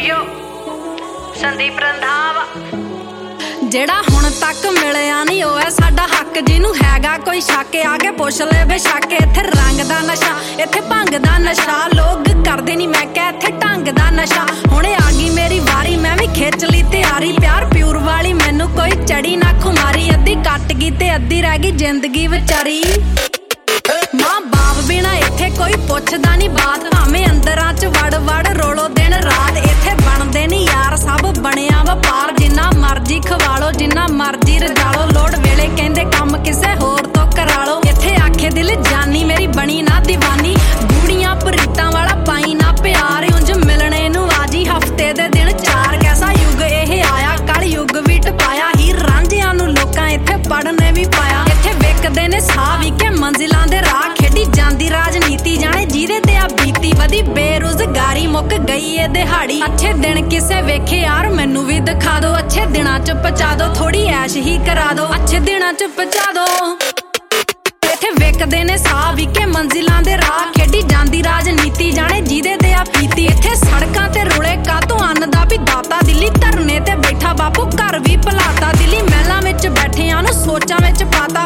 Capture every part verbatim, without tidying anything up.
Radio Sandeep Randhawa ਜਿਹੜਾ ਹੁਣ ਤੱਕ ਮਿਲਿਆ ਨਹੀਂ ਉਹ ਹੈ ਸਾਡਾ ਹੱਕ ਜਿਹਨੂੰ ਹੈਗਾ ਕੋਈ ਸ਼ੱਕ ਆ ਕੇ ਪੁੱਛ ਲੈ ਬੇਸ਼ੱਕ ਇੱਥੇ ਰੰਗ ਦਾ ਨਸ਼ਾ ਇੱਥੇ ਭੰਗ ਦਾ ਨਸ਼ਾ ਲੋਕ ਕਰਦੇ ਨਹੀਂ ਮੈਂ ਕਹਿ ਇੱਥੇ ਢੰਗ ਦਾ ਨਸ਼ਾ ਹੁਣੇ ਆ ਗਈ ਮੇਰੀ ਵਾਰੀ ਮੈਂ ਵੀ ਖਿੱਚ ਲਈ ਤਿਆਰੀ ਪਿਆਰ ਪਿਓਰ ਵਾਲੀ ਮੈਨੂੰ ਕੋਈ ਚੜੀ ਨਾ ਖੁਮਾਰੀ ਅੱਧੀ ਕੱਟ ਗਈ ਤੇ ਅੱਧੀ ਰਹਿ ਗਈ ਜ਼ਿੰਦਗੀ ਵਿਚਾਰੀ ਮਾਂ ਬਾਪ ਬਿਨਾ ਇੱਥੇ ਕੋਈ ਪੁੱਛਦਾ ਨਹੀਂ ਬਾਤ ਭਾਵੇਂ ਅੰਦਰਾਂ ਚ ਵੜ ਵੜ ਰੋਲੋ ਦਿਨ ਰਾਤ ਇੱਥੇ ਬਣਦੇ ਨਹੀਂ ਯਾਰ ਸਭ ਬਣਿਆ ਵਪਾਰ ਜਿੰਨਾ ਮਰਜ਼ੀ ਖਵਾਲੋ ਜਿੰਨਾ ਮਰਜ਼ੀ ਰਜਾਲੋ ਲੋੜ ਵੇਲੇ ਕਹਿੰਦੇ ਕੰਮ ਕਿਸੇ ਹੋਰ ਤੋਂ ਕਰਾਲੋ ਇੱਥੇ ਆਖੇ ਦਿਲ ਜਾਨੀ ਮੇਰੀ ਬਣੀ ਨਾ ਦੀਵਾਨੀ ਬੂੜੀਆਂ ਪ੍ਰੀਤਾਂ ਵਾਲਾ ਪਾਈ ਨਾ ਪਿਆਰ ਉਂਝ ਮਿਲਣੇ ਨੂੰ ਆਜੀ ਹਫਤੇ ਦੇ ਦਿਨ ਚਾਰ ਕੈਸਾ ਯੁੱਗ ਇਹ ਆਇਆ ਕਲ ਯੁੱਗ ਵੀ ਟਪਾਇਆ ਹੀ ਰਾਂਝਿਆਂ ਨੂੰ ਲੋਕਾਂ ਇੱਥੇ ਪੜਨੇ ਵੀ ਪਾਇਆ ਇੱਥੇ ਵਿਕਦੇ ਨੇ ਸਾਹ ਵੀ ਕੇ ਮੰਜ਼ਿਲਾਂ ਦੇ ਰਾਹ ਖੇਡੀ ਜਾਂਦੀ ਰਾਜਨੀਤੀ ਜਾਣੇ ਜਿਹਦੇ ਤੇ ਆ ਬੀਤੀ ਵਧੀ ਬੇਰੁਜ਼ਗਾਰੀ ਮੁੱਕ ਗਈ ਏ ਦਿਹਾੜੀ ਅੱਛੇ ਦਿਨ ਕਿਸੇ ਵੇਖੇ ਯਾਰ ਮੈਨੂੰ ਵੀ ਦਿਖਾ ਦੋ ਅੱਛੇ ਦਿਨਾਂ ਚ ਪਚਾ ਦੋ ਥੋੜੀ ਐਸ਼ ਹੀ ਕਰਾ ਦੋ ਅੱਛੇ ਦਿਨਾਂ ਚ ਪਚਾ ਦੋ ਇੱਥੇ ਵਿਕਦੇ ਨੇ ਸਾਹ ਵੀ ਕੇ ਮੰਜ਼ਿਲਾਂ ਦੇ ਰਾਹ ਖੇਡੀ ਜਾਂਦੀ ਰਾਜਨੀਤੀ ਜਾਣੇ ਜਿਹਦੇ ਤੇ ਆ ਬੀਤੀ ਇੱਥੇ ਸੜਕਾਂ ਤੇ ਰੁਲੇ ਕਾਤੋਂ ਅੰਨ ਦਾ ਵੀ ਦਾਤਾ ਦਿੱਲੀ ਧਰਨੇ ਤੇ ਬੈਠਾ ਬਾਪੂ ਘਰ ਵੀ ਭੁਲਾਤਾ ਦਿੱਲੀ ਮਹਿਲਾਂ ਵਿੱਚ ਬੈਠਿਆਂ ਨੂੰ ਸੋਚਾਂ ਵਿੱਚ ਪਾਤਾ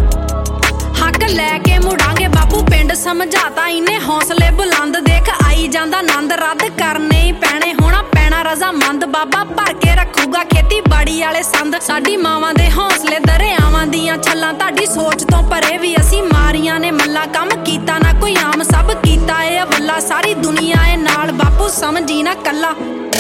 ਹੱਕ ਲੈ ਕੇ ਮੁੜਾਂਗੇ ਬਾਪੂ ਪਿੰਡ ਸਮਝਾਤਾ ਇਹਨੇ ਹੌਸਲੇ ਬੁਲੰਦ ਦੇਖ ਆਈ ਜਾਂਦਾ ਆਨੰਦ ਰੱਦ ਕਰਨੇ ਹੀ ਪੈਣੇ ਹੋਣਾ ਪੈਣਾ ਰਜ਼ਾਮੰਦ ਬਾਬਾ ਭਰ ਕੇ ਰੱਖੂਗਾ ਖੇਤੀਬਾੜੀ ਵਾਲੇ ਸੰਦ ਸਾਡੀ ਮਾਵਾਂ ਦੇ ਹੌਸਲੇ ਦਰਿਆਵਾਂ ਦੀਆਂ ਛੱਲਾਂ ਤੁਹਾਡੀ ਸੋਚ ਤੋਂ ਪਰੇ ਵੀ ਅਸੀਂ ਮਾਰੀਆਂ ਨੇ ਮੱਲਾ ਕੰਮ ਕੀਤਾ ਨਾ ਕੋਈ ਆਮ ਸਭ ਕੀਤਾ ਏ ਵੱਲਾ ਸਾਰੀ ਦੁਨੀਆ ਏ ਨਾਲ ਬਾਪੂ ਸਮਝੀ ਨਾ ਕੱਲਾ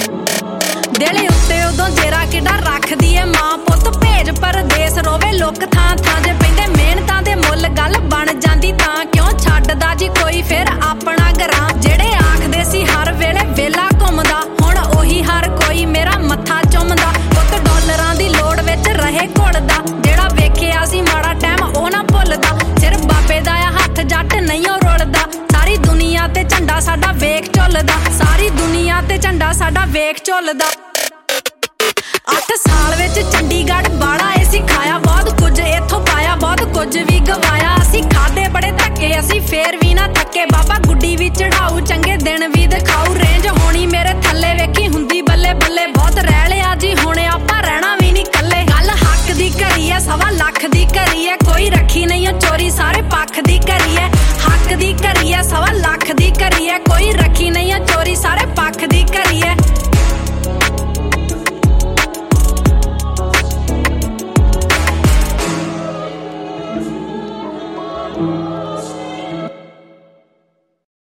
ਦਿਲ ਉੱਤੇ ਉਦੋਂ ਜੇਰਾ ਕਿੱਡਾ ਰੱਖਦੀ ਏ ਮਾਂ ਪੁੱਤ ਭੇਜ ਪਰਦੇਸ ਰੋਵੇ ਲੋਕ ਥਾਂ ਥਾਂ ਜੇ ਪੈਂਦੇ ਮਿਹਨਤਾਂ ਦੇ ਮੁੱਲ ਗੱਲ ਬਣ ਜਾਂਦੀ ਤਾਂ ਕਿਉਂ ਛੱਡਦਾ ਜੀ ਕੋਈ ਫਿਰ ਆਪਣਾ ਘਰਾਂ ਜਿਹੜੇ ਆਖਦੇ ਸੀ ਹਰ ਵੇਲੇ ਵੇਲਾ ਘੁੰਮਦਾ ਹੁਣ ਉਹੀ ਹਰ ਕੋਈ ਮੇਰਾ ਮੱਥਾ ਚੁੰਮਦਾ ਪੁੱਤ ਡਾਲਰਾਂ ਦੀ ਲੋੜ ਵਿੱਚ ਰਹੇ ਘੁਲਦਾ ਜਿਹੜਾ ਵੇਖਿਆ ਸੀ ਮਾੜਾ ਟਾਈਮ ਉਹ ਨਾ ਭੁੱਲਦਾ ਸਿਰ ਬਾਪੇ ਦਾ ਆ ਹੱਥ ਜੱਟ ਨਹੀਂ ਉਹ ਰੁਲਦਾ ਸਾਰੀ ਦੁਨੀਆ ਤੇ ਝੰਡਾ ਸਾਡਾ ਵੇਖ ਝੁੱਲਦਾ ਸਾਰੀ ਦੁਨੀਆ ਤੇ ਝੰਡਾ ਸਾਡਾ ਵੇਖ ਝੁੱਲਦਾ ਅੱਠ ਸਾਲ ਵਿੱਚ ਚੰਡੀਗੜ੍ਹ ਬਾੜਾ ਏ ਸਿਖਾਇਆ ਬਹੁਤ ਕੁਝ ਇੱਥੋਂ ਪਾਇਆ ਬਹੁਤ ਕੁਝ ਵੀ ਗਵਾਇਆ ਅਸੀਂ ਖਾਦੇ ਬੜੇ ਧੱਕੇ ਅਸੀਂ ਫੇਰ ਵੀ ਨਾ ਥੱਕੇ ਬਾਬਾ ਗੁੱਡੀ ਵੀ ਚੜਾਊ ਚੰਗੇ ਦਿਨ ਵੀ ਦਿਖਾਊ ਰੇਂਜ ਹੋਣੀ ਮੇਰੇ ਥੱਲੇ ਵੇਖੀ ਹੁੰਦੀ ਬੱਲੇ ਬੱਲੇ ਬਹੁਤ ਰਹਿ ਲਿਆ ਜੀ ਹੁਣ ਆਪਾਂ ਰਹਿਣਾ ਵੀ ਨਹੀਂ ਕੱਲੇ ਗੱਲ ਹੱਕ ਦੀ ਘਰੀ ਐ ਸਵਾ ਲੱਖ ਦੀ ਘਰੀ ਐ ਕੋਈ ਰੱਖੀ ਨਹੀਂ ਓ ਚੋਰੀ ਸਾਰੇ ਪੱਖ ਦੀ ਘਰੀ ਐ ਹੱਕ ਦੀ ਘਰੀ ਐ ਸਵਾ ਲੱਖ ਦੀ ਘਰੀ ਐ ਕੋਈ ਰੱਖੀ ਨਹੀਂ ਓ ਚੋਰੀ ਸਾਰੇ ਪੱਖ ਦੀ ਘਰੀ ਐ Thank you.